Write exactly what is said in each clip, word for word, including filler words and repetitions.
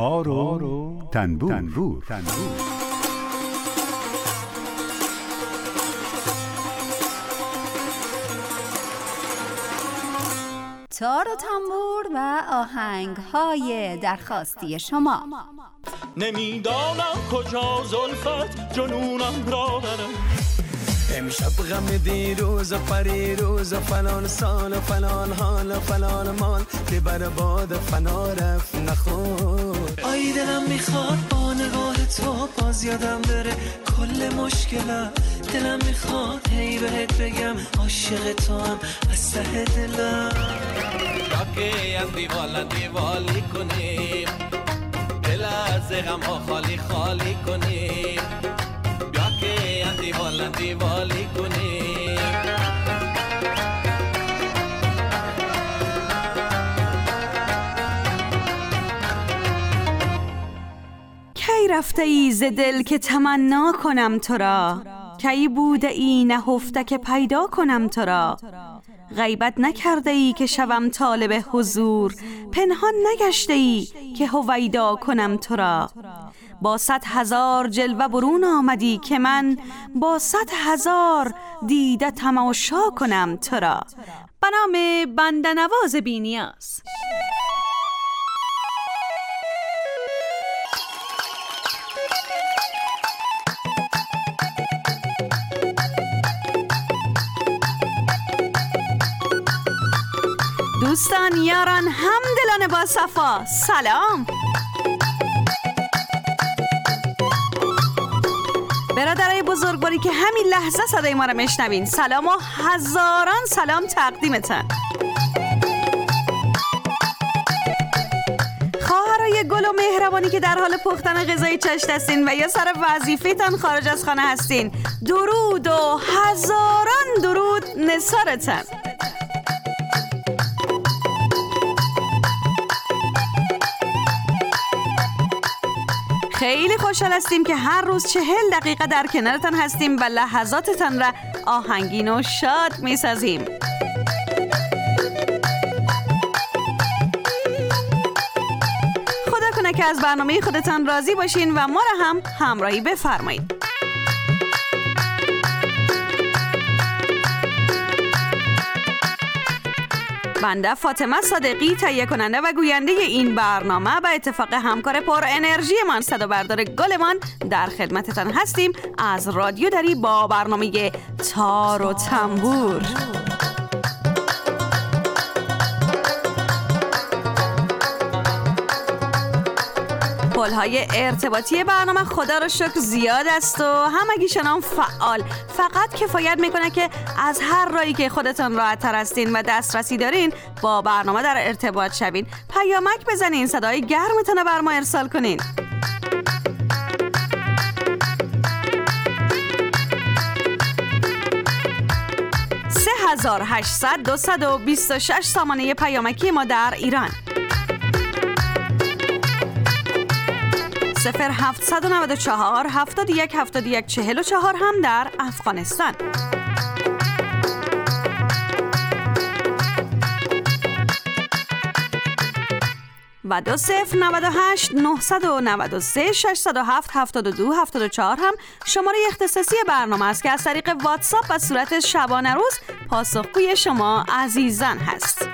تار و تنبور. تار و تنبور و آهنگ‌های درخواستی شما. نمیدانم کجا زلفت جنونم را برم، امشب غم دیروز و پریروز و فلان سال و فلان حال و فلان مال که بر باد فنا رفت نخور. آی دلم میخواد با نگاه تو باز یادم بره کل مشکلم، دلم میخواد هی بهت بگم عاشق تو هم از ته دلم. راکه از دیوالا دیوالی کنیم، دل از غم ها خالی خالی کنیم، بیا که از دیوالا دیوالی کنیم. کی رفته ای ز دل که تمنا کنم تو را، کی بوده ای نهفته که پیدا کنم تو را. غیبت نکرده ای که شوم طالب حضور، پنهان نگشته ای که هویدا کنم تو را. با صد هزار جلوه برون آمدی که من با صد هزار دیده تماشا کنم تو را. به نام بنده نواز بی‌نیاز. دوستان، یاران، همدلان با صفا، سلام. برادرای بزرگواری که همین لحظه صدای ما رو میشنوین، سلام و هزاران سلام تقدیمتن. خواهرای گل و مهربانی که در حال پختن غذای چشت هستین و یا سر وظیفه‌تان خارج از خانه هستین، درود و هزاران درود نثارتن. خیلی خوشحال هستیم که هر روز چهل دقیقه در کنارتان هستیم و لحظاتتان را آهنگین و شاد می سازیم. خدا کنه که از برنامه خودتان راضی باشین و ما را هم همراهی بفرمایید. بنده فاطمه صادقی، تهیه کننده و گوینده این برنامه، به اتفاق همکار پر انرژی من صدا بردار گلمان در خدمتتان هستیم از رادیو دری با برنامه تار و تنبور. پل‌های ارتباطی برنامه خدا رو شکر زیاد است و همگیشون فعال. فقط کفایت میکنه که از هر راهی که خودتون راحت تر هستین و دسترسی دارین با برنامه در ارتباط شوین. پیامک بزنین، صدای گرمتون رو بر ما ارسال کنین. سه هزار و هشتصد دویست و بیست و شش سامانه پیامکی ما در ایران، صفر هفتصد و نود و چهار هفتاد و یک هفتاد و یک چهل و چهار هم در افغانستان. و دو صفر نود و هشت نهصد و نود و سه ششصد و هفت هفتاد و دو هفتاد و چهار هم شماره اختصاصی برنامه است که از طریق واتساپ و صورت شبانه روز پاسخگوی شما عزیزان هست.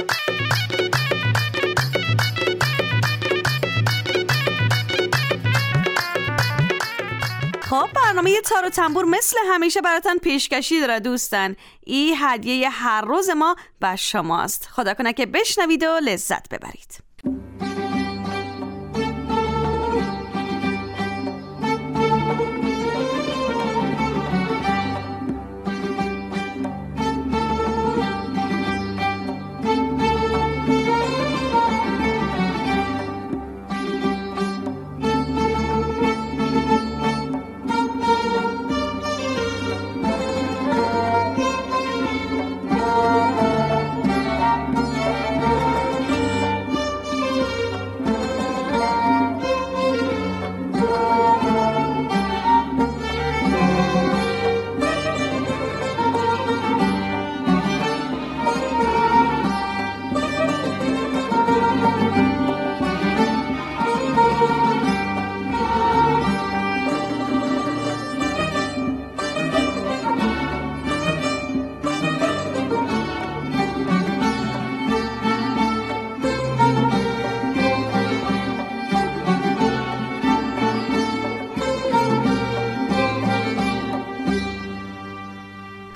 خب، برنامه تار و تنبور مثل همیشه براتون پیشکشی داره دوستان. این هدیه هر روز ما به شماست. خدا کنه که بشنوید و لذت ببرید.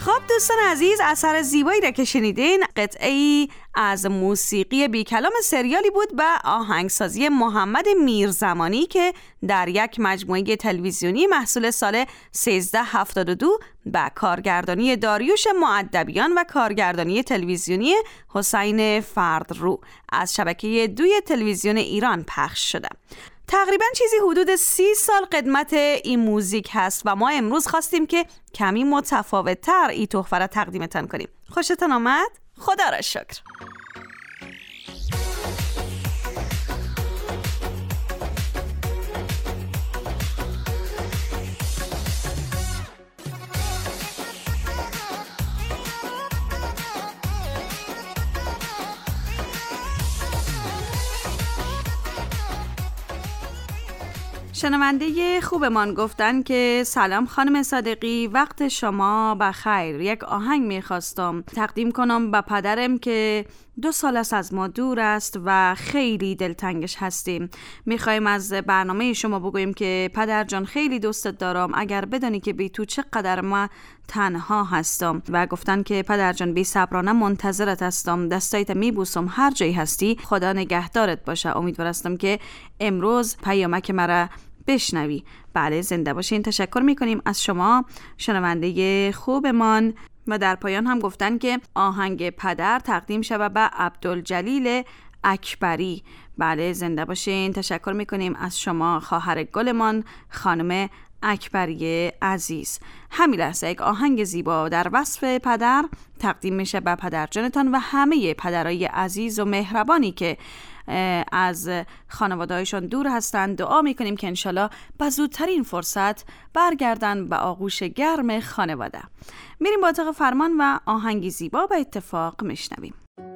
خب دوستان عزیز، اثر زیبایی را که شنیدین قطعه‌ای از موسیقی بی کلام سریالی بود و آهنگسازی محمد میرزمانی که در یک مجموعه تلویزیونی محصول سال سیزده هفتاد و دو با کارگردانی داریوش مؤدبیان و کارگردانی تلویزیونی حسین فردرو از شبکه دوی تلویزیون ایران پخش شده. تقریبا چیزی حدود سی سال قدمت این موزیک هست و ما امروز خواستیم که کمی متفاوت تر این تحفه را تقدیمتان کنیم. خوشتون آمد؟ خدا را شکر. شنونده خوبمان گفتن که سلام خانم صادقی، وقت شما بخیر. یک آهنگ میخواستم تقدیم کنم به پدرم که دو سال است از ما دور است و خیلی دلتنگش هستیم. میخوایم از برنامه شما بگوییم که پدر جان خیلی دوستت دارم، اگر بدانی که بی تو چقدر ما تنها هستم. و گفتن که پدر جان بی صبرانه منتظرت هستم، دستایت میبوسم هر جایی هستی، خدا نگهدارت باشه. امیدوار هستم که امروز پیامک مرا بشنوی. بله زنده باشین. تشکر میکنیم از شما شنونده خوبمان. و در پایان هم گفتن که آهنگ پدر تقدیم شود به عبدالجلیل اکبری. بله زنده باشین. تشکر میکنیم از شما خواهر گلمان خانم اکبری عزیز. همین لحظه یک آهنگ زیبا در وصف پدر تقدیم میشه به پدر جانتان و همه پدرای عزیز و مهربانی که از خانواده‌هایشان دور هستند. دعا میکنیم که انشالله به زودترین فرصت برگردن به آغوش گرم خانواده. میریم با اتاق فرمان و آهنگی زیبا به اتفاق میشنویم.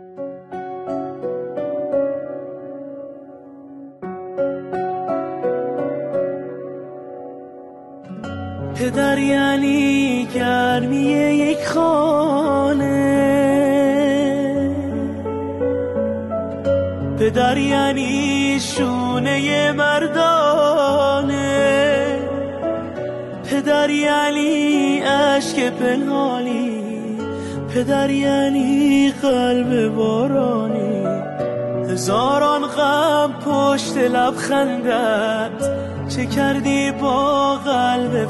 پدر یعنی گرمی یک خانه، پدر یعنی شونه مردانه، پدر یعنی عشق پنهانی، پدر یعنی قلب بارانی. هزاران غم پشت لبخندت، چه کردی با قلب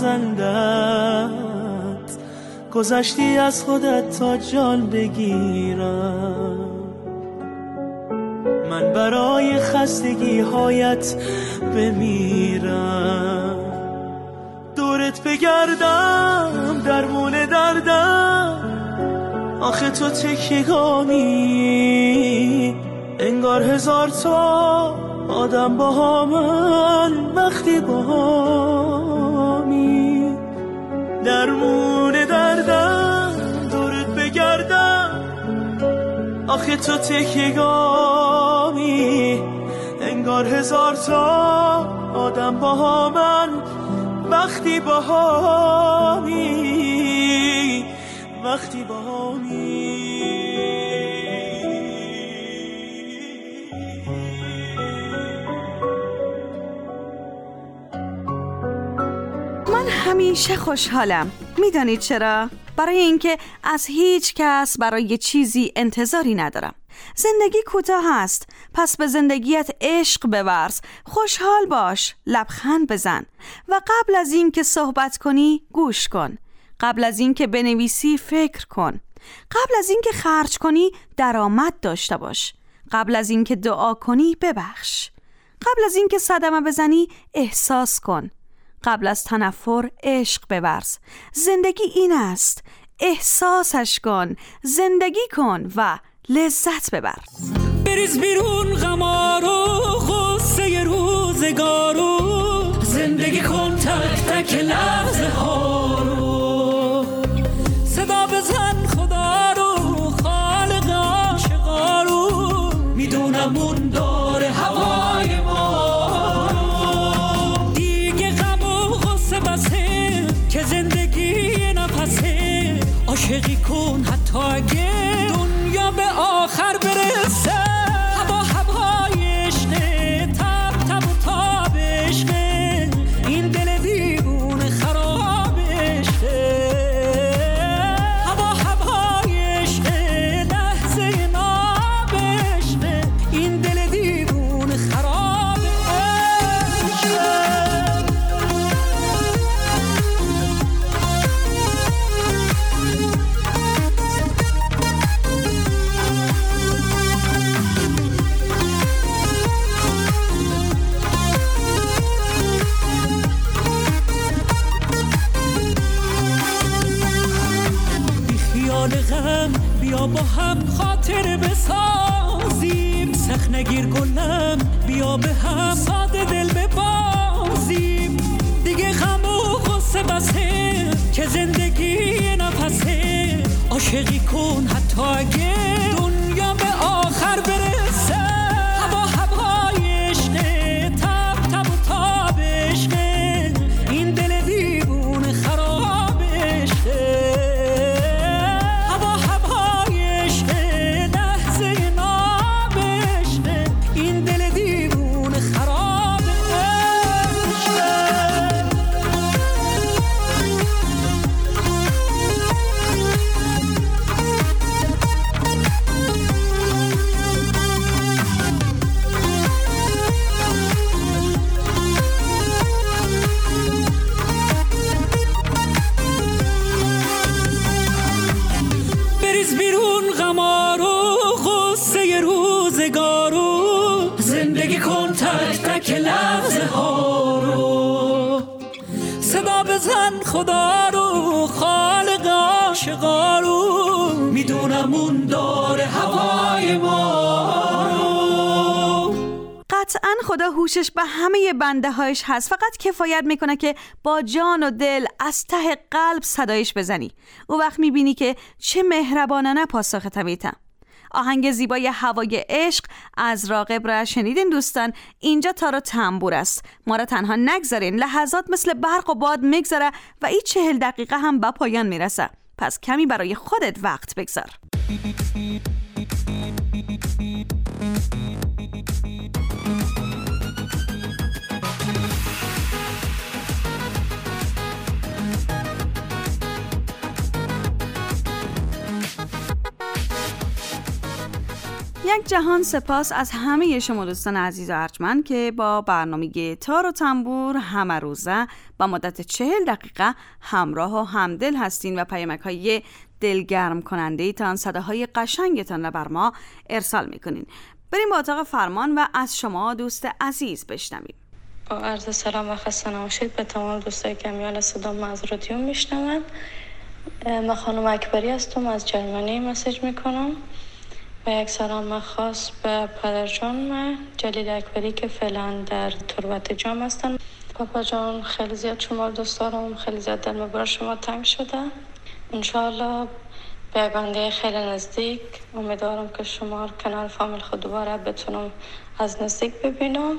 فرزندت؟ گذشتی از خودت تا جان بگیرم، من برای خستگی هایت بمیرم. دورت بگردم درمون دردم، آخه تو تکیگامی، انگار هزار تا آدم با من وقتی با همی. درمون دردم دورت بگردم، آخه تو تکیگامی، انگار هزار تا آدم با من وقتی با همی، وقتی با همی. من همیشه خوشحالم. میدانید چرا؟ برای اینکه از هیچ کس برای چیزی انتظاری ندارم. زندگی کوتاه است، پس به زندگیت عشق بورز، خوشحال باش، لبخند بزن و قبل از این که صحبت کنی گوش کن، قبل از این که بنویسی فکر کن، قبل از این که خرج کنی درآمد داشته باش، قبل از این که دعا کنی ببخش، قبل از این که صدمه بزنی احساس کن، قبل از تنفر عشق بورز. زندگی این است، احساسش کن، زندگی کن و لذت ببر. بریز بیرون غمارو، غصه روزگارو، زندگی کن تک تک لحظه ها رو. صدا بزن خدا رو، خالق عاشقا رو، میدونم اون داره هوای ما رو. دیگه غم و غصه بسه که زندگی نفسه، عاشقی کن حتی اگه دنیا به آخر برسه. هوا هوای عشقه، تب تب و تاب عشقه، این دل دیوونه خراب عشقه. سال غم بیا با هم خاطر بسازیم، سخت نگیر گلم بیا به هم ساده دل ببازیم. دیگه غم و غصه بسه که زندگی نفسه، عاشقی کن حتی اگه دنیا به آخر برسه. هوا هوای عشقه، تب تب و تاب عشقه، این دل دیوونه خراب عشقه. هوا هوای عشقه، لحظه ناب عشقه، این دل دیوونه خراب عشقه. بریز بیرون غمارو، غصه روزگارو، زندگی کن تک تک لحظه ها رو. صدا بزن خدا رو، خالق عاشقا رو، میدونم اون داره هوای ما رو. قطعاً خدا هوشش به همه بنده هایش هست، فقط کفایت میکنه که با جان و دل از ته قلب صدایش بزنی. او وقت میبینی که چه مهربانانه پاسخت میدم. آهنگ زیبای هوای عشق از راغب را شنیدین دوستان. اینجا تار و تنبور است، ما را تنها نگذارین، لحظات مثل برق و باد میگذره و این چهل دقیقه هم به پایان میرسه، پس کمی برای خودت وقت بگذار. یک جهان سپاس از همه شما دوستان عزیز و ارجمند که با برنامه تار و تنبور همه روزه با مدت چهل دقیقه همراه و همدل هستین و پیامک های دلگرم کننده تان، صداهای قشنگتان را بر ما ارسال میکنین. بریم با اتاق فرمان و از شما دوست عزیز بشنویم. با عرض سلام و خسته نباشید به تمام دوستای که میال صدام از رادیو میشنون. من خانم اکبری هستم، از جرمنی مسیج میکنم و یک سلام خاص به پدر جان جلیل اکبری که فعلا در تربت جام هستن. پاپا جان خیلی زیاد شما دوست دارم، خیلی زیاد دلم برای شما تنگ شده. انشاءالله به یک آینده خیلی نزدیک امیدوارم که شما کنار فامیل خود دوباره بتونم از نزدیک ببینم.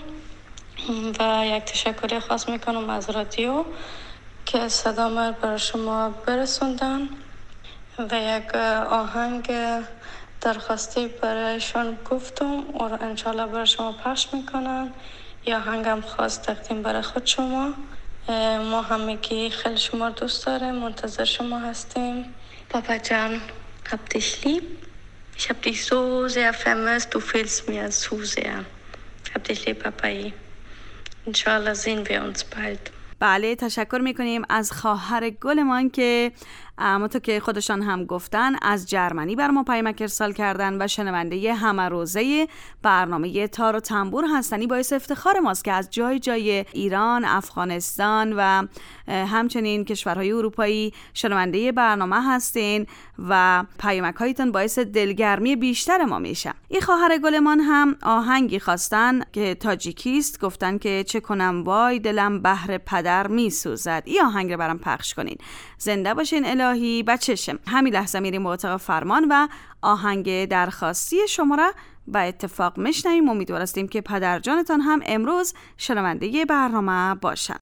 و یک تشکری خاص میکنم از رادیو که صدا من برای شما برسوندن و یک آهنگ درخواستی برایشون گفتم و رو انشالله برای شما پخش میکنن. یا آهنگم خاص تقدیم برای خود شما. ما همگی خیلی شما دوست داریم، منتظر شما هستیم. Papa Can, hab dich lieb. Ich hab dich so sehr vermisst, du fehlst mir so sehr. Hab dich lieb, Papai. Inshallah sehen wir uns bald. بله، تشکر میکنیم از خواهر گلمان که همونطور که خودشان هم گفتن از جرمنی بر ما پیامک ارسال کردن و شنونده همه روزه برنامه تار و تنبور هستنی. باعث افتخار ماست که از جای جای ایران، افغانستان و همچنین کشورهای اروپایی شنونده برنامه هستین و پیامک هایتون باعث دلگرمی بیشتر ما میشه. این خواهر گلمان هم آهنگی خواستن که تاجیکیست، گفتن که چه کنم وای دلم بهر پدر میسوزد. این آهنگ رو برام پخش کنین. زنده باشین الهی بچشم. همین لحظه میریم به اتاق فرمان و آهنگ درخواستی شما را به اتفاق میشنویم. امیدوار هستیم که پدر جانتان هم امروز شنونده برنامه باشن.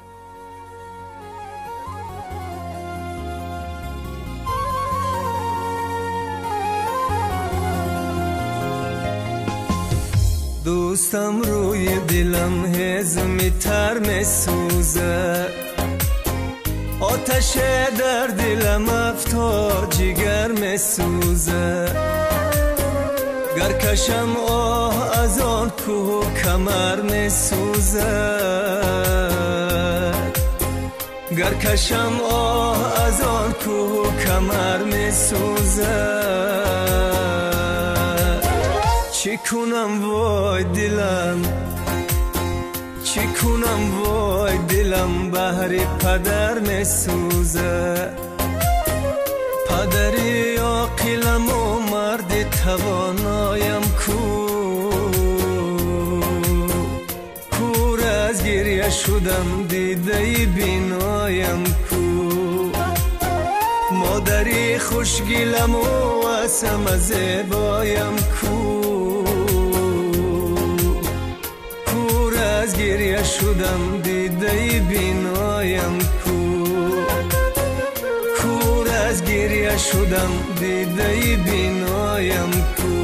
دوستم روی دلم هزمی تر میسوزه، آتش در دلم افتاد جگر میسوزه. گر کشم آه از آن کوه کمر میسوزه، گر کشم آه از آن کوه کمر میسوزه. چی کنم وای دلم، چی کنم وای دلم بهر پدر میسوزه. پدری عاقلم و مرد توانایم کو کور از گریه شدم دیده بینایم کو مادری خوشگلم و اسم زیبایم کو کور از گریه شدم دیده بینایم کو کور از گریه شدم دیده بینایم کو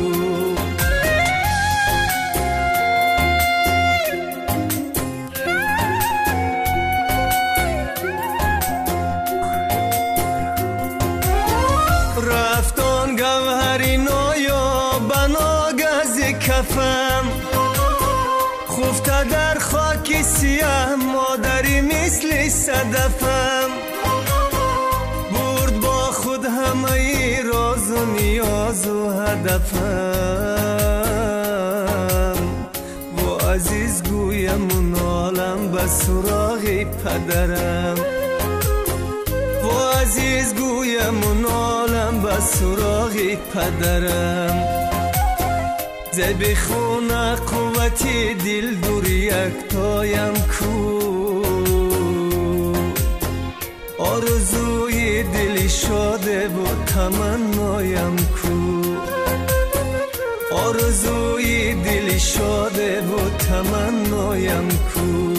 رفتان گوهری نایا بناگز کفم خفته در خاکی سیاه مادری مثل صدفم برد با خود همه ای راز و نیاز و هدفم و عزیز گویم و نالم به سراغ پدرم و عزیز گویم و نالم به سراغ پدرم زبی خونه قوتی دل دور یک تایم کو آرزوی دلی شاده و تمنایم کو آرزوی دلی شاده و تمنایم کو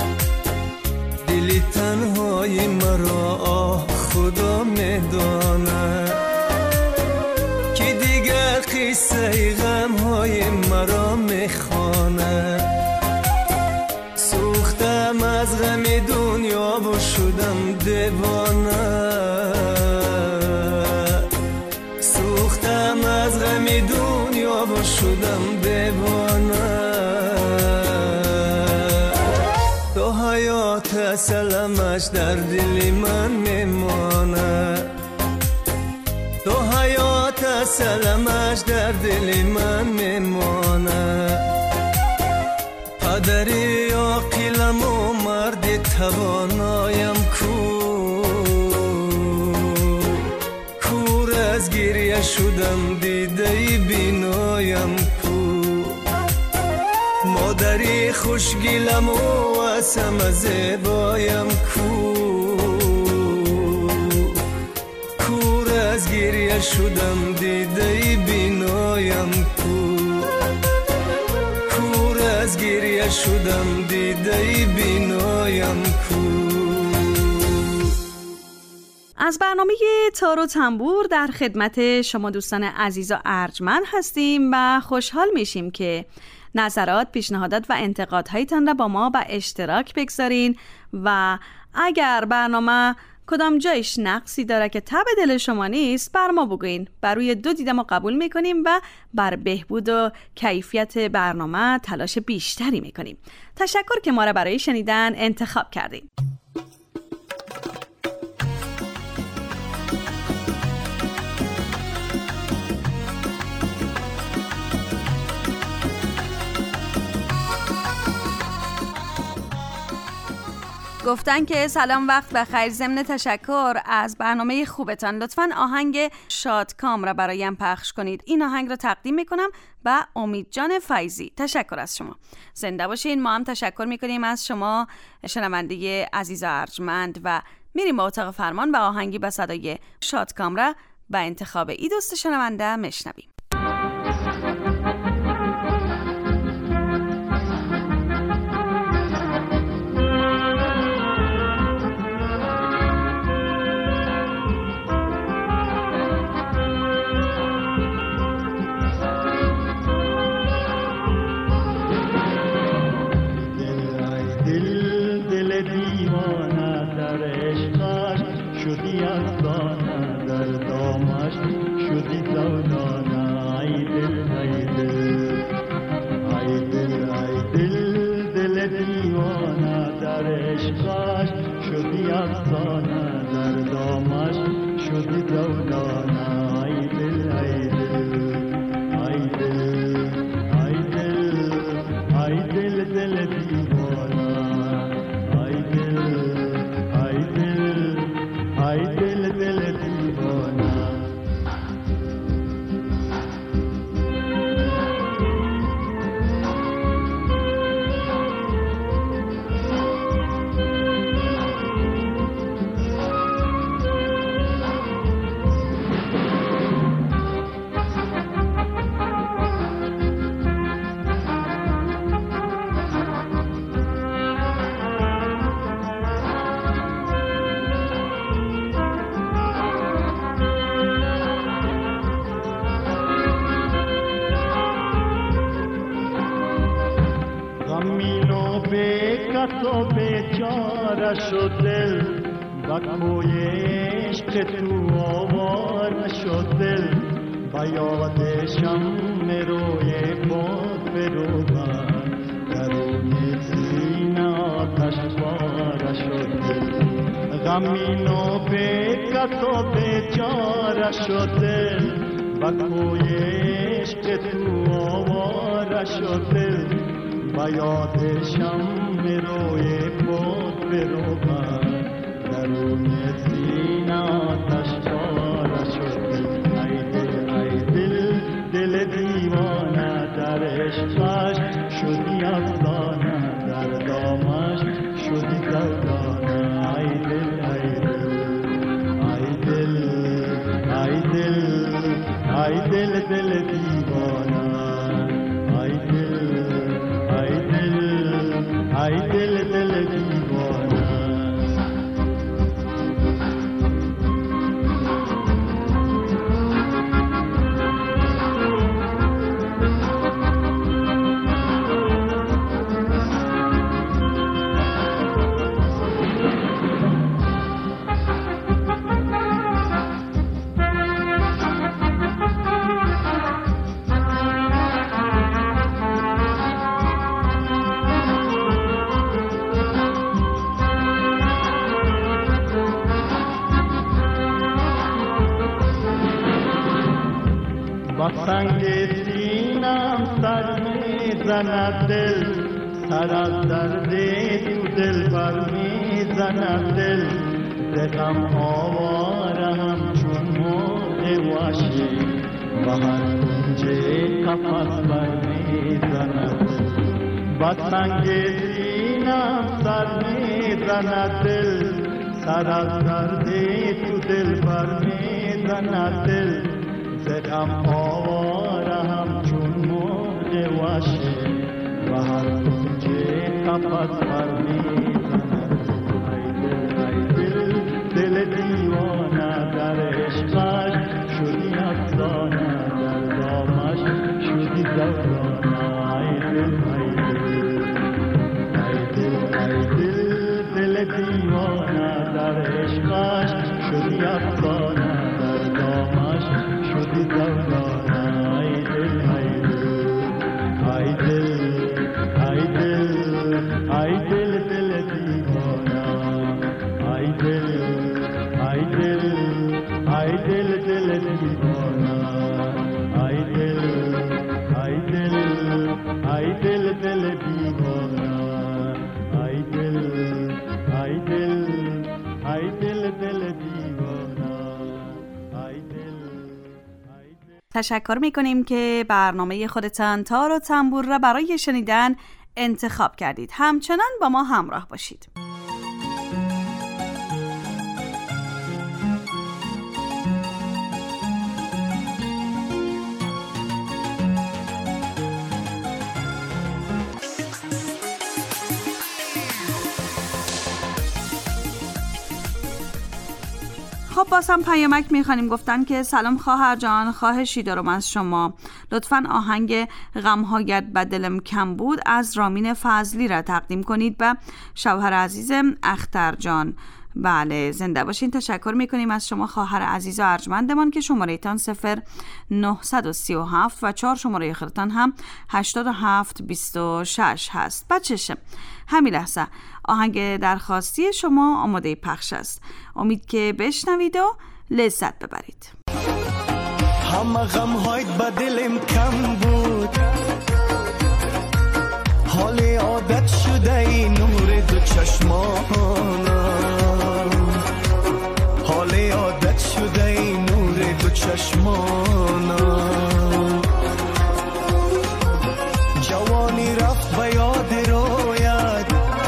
دلی تنهای مرا آه خدا میداند که دیگر قصه غم های مرا میخواند سوختم از غم دنیا و شدم دیوانه سوختم از غم دنیا و شدم دیوانه تو حیات سلامش در دل من میمانه تو حیات سلامش در دل من میمانه پدری عاقلم و مرد توانایم کو کور از گریه شدم دیده بینایم کو مادری خوشگلم و اسم زیبایم کو کور از گریه شدم دیده بینایم کو کور از گریه شدم دیده بینایم کو. از برنامه تار و تنبور در خدمت شما دوستان عزیز و ارجمند هستیم و خوشحال میشیم که نظرات، پیشنهادات و انتقادهایتان را با ما به اشتراک بگذارین و اگر برنامه کدام جایش نقصی داره که تب دل شما نیست بر ما بگوین. بر روی دو دیده ما قبول میکنیم و بر بهبود و کیفیت برنامه تلاش بیشتری میکنیم. تشکر که ما را برای شنیدن انتخاب کردیم. گفتن که سلام وقت بخیر، ضمن تشکر از برنامه خوبتان لطفاً آهنگ شادکام را برایم پخش کنید. این آهنگ را تقدیم میکنم به امید جان فیضی. تشکر از شما، زنده باشین. ما هم تشکر میکنیم از شما شنونده عزیز و ارجمند و میریم با اتاق فرمان و آهنگی به صدای شادکام را به انتخاب ای دوست شنونده میشنویم. شدی از دانه در دامش شدی زودانه شد دل و کوی عشق تو آواره شد دل و یاد شم روی باد بروبر درون سینه آتش باره شد دل غمین و بکت و بیچاره شد دل و کوی عشق تو آواره شد دل و یاد شم روی باد بروبر درون سینه آتش باره شد دل ای دل ای دل دل دیوانه در عشقش شدی افسانه در دامش شدی زودانه ای دل ای دل ای دل ای دل دل دیوانه ای دل ای دل ای دل دل دیوانه سنگ سینم سر میزند دل سر از درد تو دل بر میزند دل ز غم آوارم چون مرغ وحشی و هر کنجه قفس بر میزند با سنگ سینم سر میزند دل سر از درد تو دل بر میزند دل زدم آواره هم چون مرغ وحشی و هر کنجه قفس بر میزند ای دل ای دل دل دیوانه در عشقش شدی افسانه در دامش شدی زودانه ای دل ای دل ای دل ای دل دل دیوانه در عشقش شدی افسانه در دامش شدی زودانه ای دل ای دل ای دل ای دل ای دل دل دیوانه ای دل ای دل ای دل دل دیوانه ای دل ای دل ای دل دل دیوانه ای دل ای دل ای دل دل دیوانه ای دل. تشکر میکنیم که برنامه خودتان تار و تنبور را برای شنیدن انتخاب کردید. همچنان با ما همراه باشید. خب بازم پیامک میخوانیم. گفتن که سلام خواهر جان، خواهشی دارم از شما، لطفاً آهنگ غمهایت به دلم کم بود از رامین فضلی را تقدیم کنید به شوهر عزیزم اختر جان. بله زنده باشین. تشکر میکنیم از شما خواهر عزیز و ارجمندمان که شماره تان صفر نه سه هفت و چهار شماره آخرتان هم هشتاد و هفت بیست و شش هست. بچشه همین لحظه آهنگ درخواستی شما آماده پخش است. امید که بشنوید و لذت ببرید. همه غم هایت به دلم کم بود، حال عادت شده ای نور دو چشمانم، حال عادت شده ای نور دو چشمانم، جوانی رفت به یاد رویت،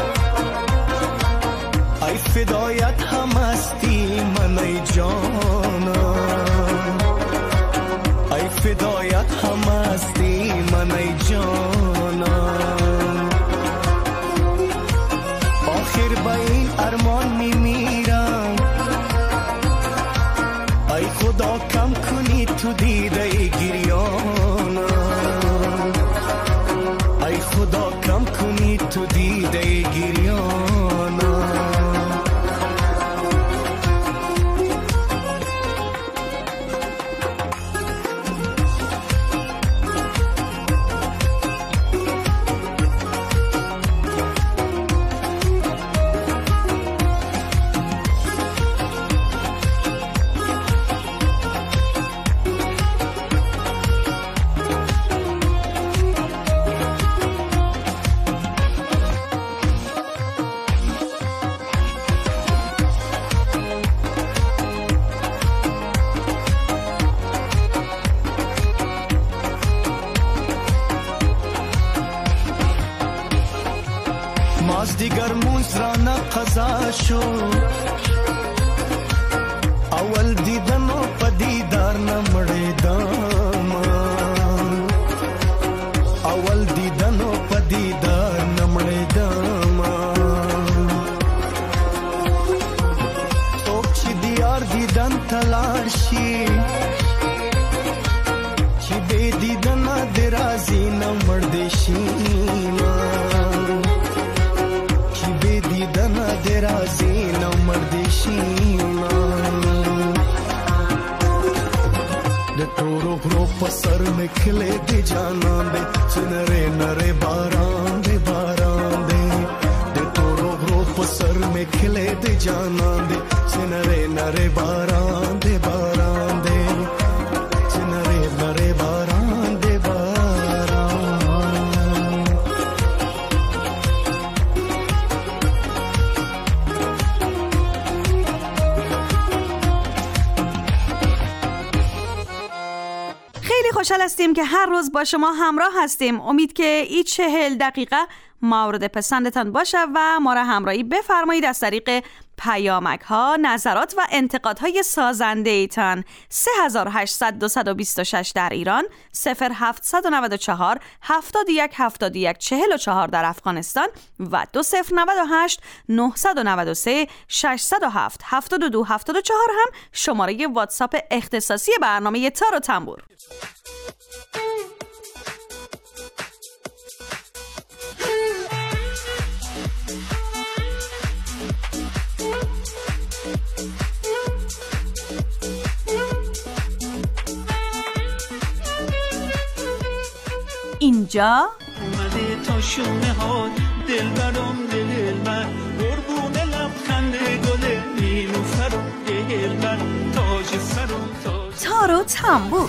ای فدایت هم هستی من ای جانم، ای فدایت هم هستی من ای جانم، آخر به این ارمان میمیرم، ای خدا کم کنی تو دیده گریانم، ای خدا کم کنی تو دیده گریانم، قضا شد اول دیدن و پدیدار نمړېدم اول دیدن و پدیدار نمړېدم څوک چې دیار دیدن تلاړ شي چې بې دیدن د راځي نمړ دې شي چې بې دیدن د راځي نمړ دې شي د ټولو غرو په سر مې کله دې جانان دې چنره نره باران دې باران دې د ټولو غرو په سر مې کله دې جانان دې چنره نره باران دې باران دې چنره نره باران دې باران خیلی خوشحال هستیم که هر روز با شما همراه هستیم. امید که این چهل دقیقه مورد پسندتان باشه و ما را همراهی بفرمایید از طریق پیامک ها، نظرات و انتقادهای سازنده ایتان. سه هزار و هشتصد و بیست و شش در ایران، صفر هفتصد و نود و چهار هفتاد و یک هفتاد و یک چهل و چهار در افغانستان و دو صفر نود و هشت نهصد و نود و سه ششصد و هفت هفتاد و دو هفتاد و چهار هم شماره واتساپ اختصاصی برنامه تار و تنبور. اینجا اومده تا شونه ها دل برام دل من قربون لبخند گل نیلوفر و دل من تاج سر و تاج تار و تنبور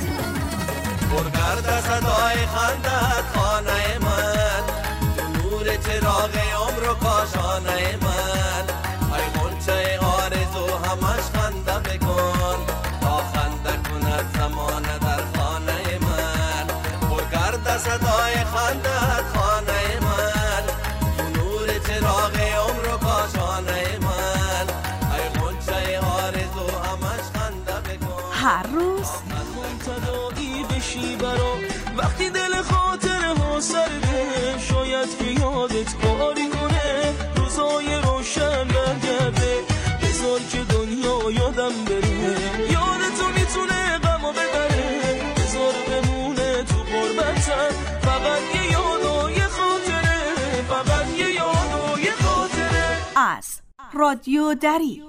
پرگرد صدای خندت خانه من نور چراغ عمر و کاشانه من ای غنچه آرزو همش خنده بکن تا خنده کند زمانه در خانه من پرگرد صدای خندت خانه من نور چراغ عمر و کاشانه من ای غنچه آرزو همش خنده بکن هر روز تداعی بشی برا وقتی دل خاطر ها سرده شاید که یادت کاری کنه روزای روشن برگرده بذار که دنیا یادم بره یادتو میتونه غمو ببره بذار بمونه تو غربتم فقط یه یاد و یه خاطره فقط یه یاد و یه خاطره. از رادیو دری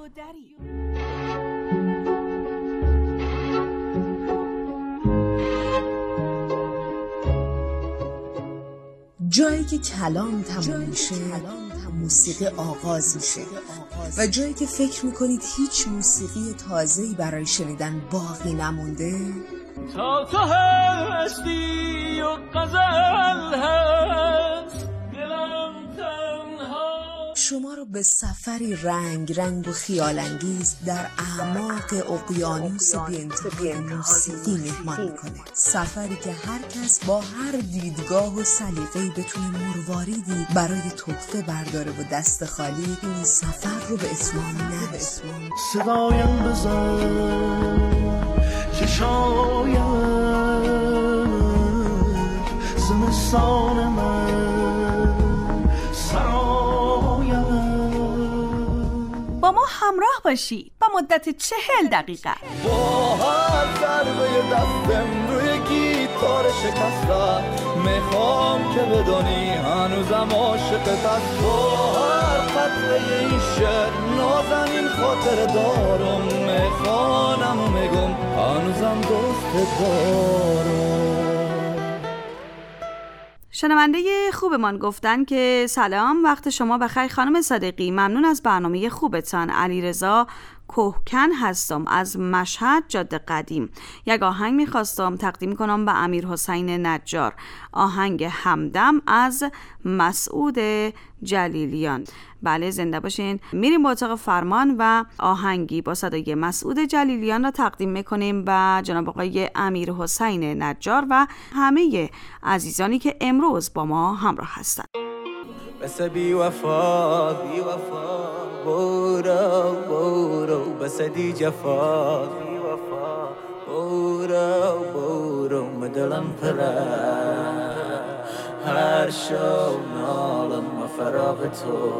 جایی که کلام تموم میشه موسیقی آغاز میشه و جایی که فکر میکنید هیچ موسیقی تازه‌ای برای شنیدن باقی نمونده تا تو هستی و غزل هست دلم تنها شما رو به سفری رنگ رنگ و خیال انگیز در اعماق اقیانوس بی‌انتهای موسیقی مهمان میکنه. سفری که هر کس با هر دیدگاه و سلیقه‌ای بتونه مرواریدی برای تحفه برداره و دست خالی این سفر رو به اتمام نره. صدایم بزن که شاید زمستان من سرایم با ما همراه باشید با مدت چهل دقیقه. با هر ضربه دستم روی گیتار شکسته میخوام که بدونی هنوزم عاشقت هست. با هر قطره این شعر نازنین خاطر دارم میخوانم و میگم هنوزم دوست دارم. شنونده خوبمان گفتن که سلام، وقت شما بخیر خانم صادقی، ممنون از برنامه خوبتان. علیرضا کوهکن هستم از مشهد جاده قدیم. یک آهنگ میخواستم تقدیم کنم به امیر حسین نجار، آهنگ همدم از مسعود جلیلیان. بله زنده باشین. میریم با اتاق فرمان و آهنگی با صدای مسعود جلیلیان را تقدیم میکنیم به جناب آقای امیر حسین نجار و همه عزیزانی که امروز با ما همراه هستند. بس بی وفا بی وفا برو برو بس دی جفا بی وفا برو برو مدلم پره هر شو نالم و فراغ تو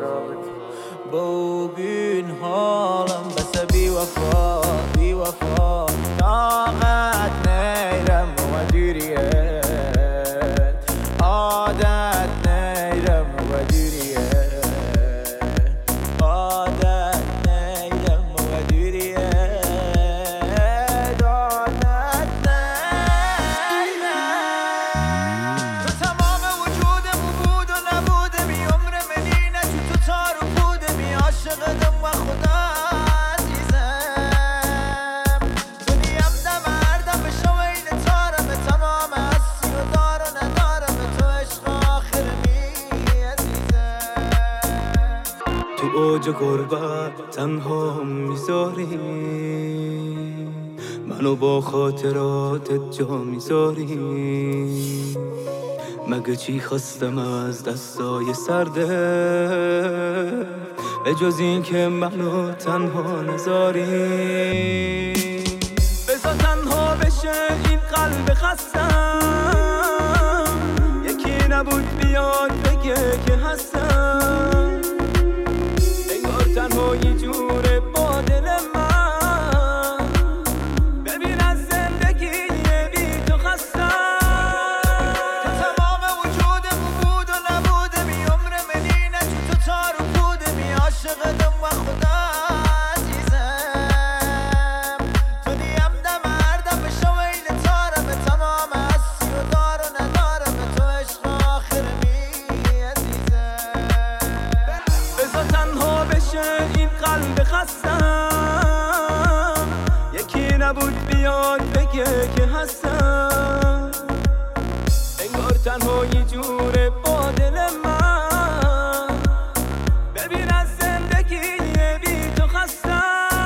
ببین حالم بس بی وفا بی وفا طاقت نیرم و مدیریت عادت نیرم و مدیریت عادت نیرم و مدیریت عادت نیرم تو تمام وجودم بود و نبودم بی عمر منینه تو تو تارو بودم بی عاشقدم و خدا عزیزم دنیم دمردم به شوین تارم تمام هستی و دار و ندارم تو عشق آخر می عزیزم تو اوج غربت تنها میذاری منو با خاطراتت جا میذاری مگه چی خواستم از دستای سرده به جز این که منو تنها نذاری بذار تنها بشه این قلب خستم یکی نبود بیاد بگه که هستم انگار تنها یه جوره با دل من ببین از زندگی بی تو خستم تو تمام وجودم بود و نبودم بی عمر منینه تو تو تارو بودم بی عاشقدم و خدا عزیزم تو نیم دمردم به شوین تارم تمام هستی و دار و ندارم تو عشق آخر می عزیزم بذار تنها بشه این قلب خستم یکی نبود بیاد بگه که هستم انگار تنها یه جوره با دل من ببین از زندگی بی تو خستم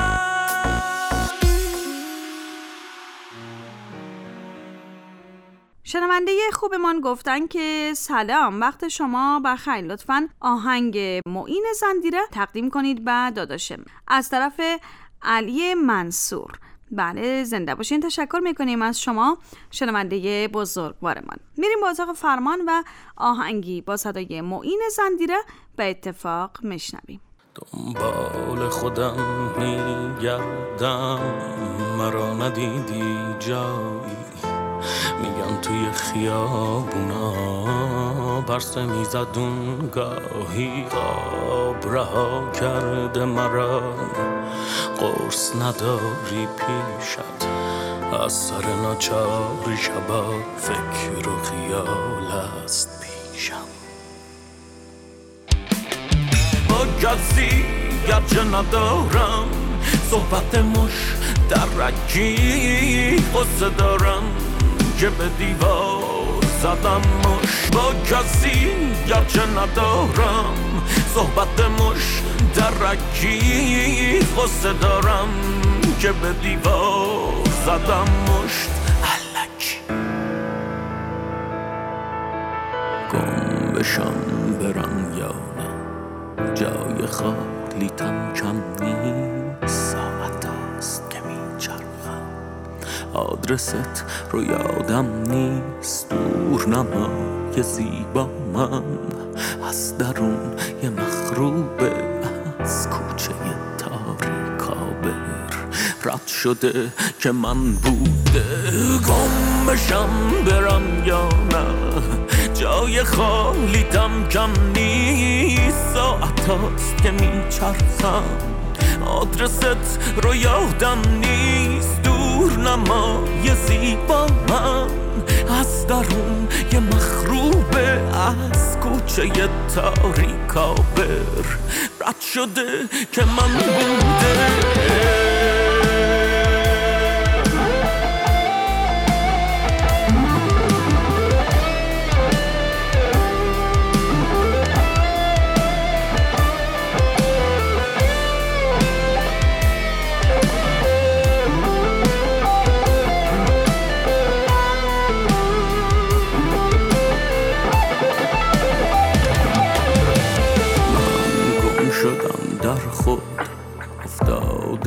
شنونده خوبمان گفتن که سلام وقت شما بخیر، لطفاً آهنگ معین زندیره تقدیم کنید به داداشم. از طرف علی منصور. بله زنده باشین، تشکر میکنیم از شما شنونده بزرگوارمان. میریم با اتاق فرمان و آهنگی با صدای معین زندیره به اتفاق میشنویم. دنبال خودم میگردم مرا ندیدی جایی میگن توی خیابونا پرسه میزدون گاهی خواب رها کرده مرا قرص نداری پیشت از سر ناچاری شبا فکر و خیال است پیشم با کسی گرچه ندارم صحبت مش درکی قصه دارم که به دیوار زدم مش با کسی گرچه ندارم صحبت مش درکی قصه دارم که به دیوار زدم مشت الکی گم بشم برم یا نه جای خالیتم کم نیست ساعت است که میچرخم آدرست رو یادم نیست دور نمای زیبا من از درون یه مخروبه از کوچه تاریکابر رد شده که من بوده گم بشم برم یا نه جای خالیتم کم نیست ساعت هاست که میچرخم آدرست رو یادم نیست دور نمای زیبا من از درون یه مخروبه از کوچه تاریکابر رد شده که من بوده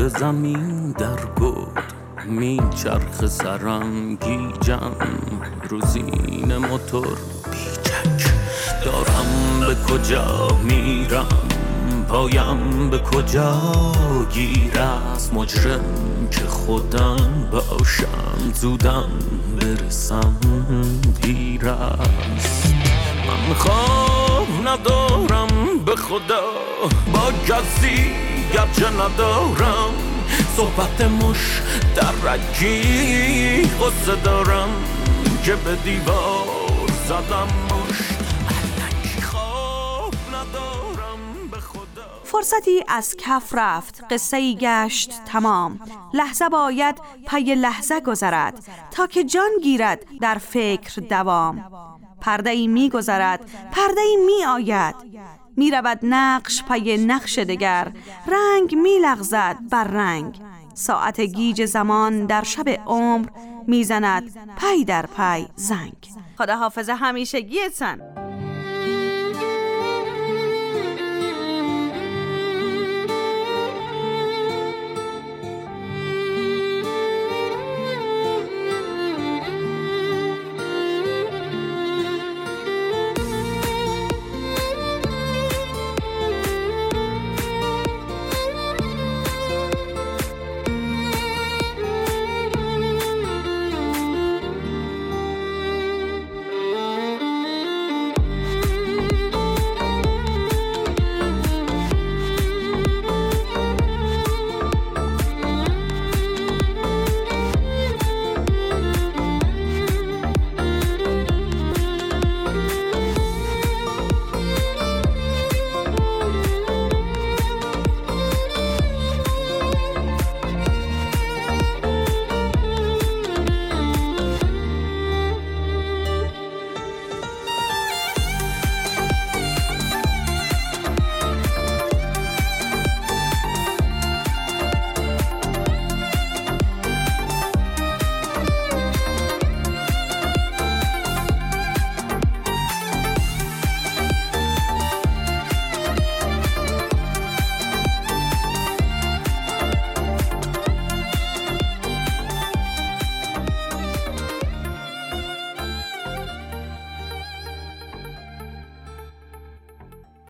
به زمین در گود می چرخ سرانگیجم روزین موتور بیچک دارم به کجا میرم پایم به کجا گیر از مجرم که خودم باشم زودم برسم دیر است من خواب ندارم به خدا با کسی گرچه ندارم صحبت مش درکی قصه دارم که به دیوار زدم مش الکی خواب ندارم به خدا. فرصتی از کف رفت، قصه ای گشت تمام. لحظه باید پی لحظه گذرد تا که جان گیرد در فکر دوام. پرده ای می گذرد، پرده ای می آید، می رود نقش پی نقش دگر، رنگ می لغزد بر رنگ. ساعت گیج زمان در شب عمر می زند پی در پی زنگ. خدا حافظ همیشگیتن.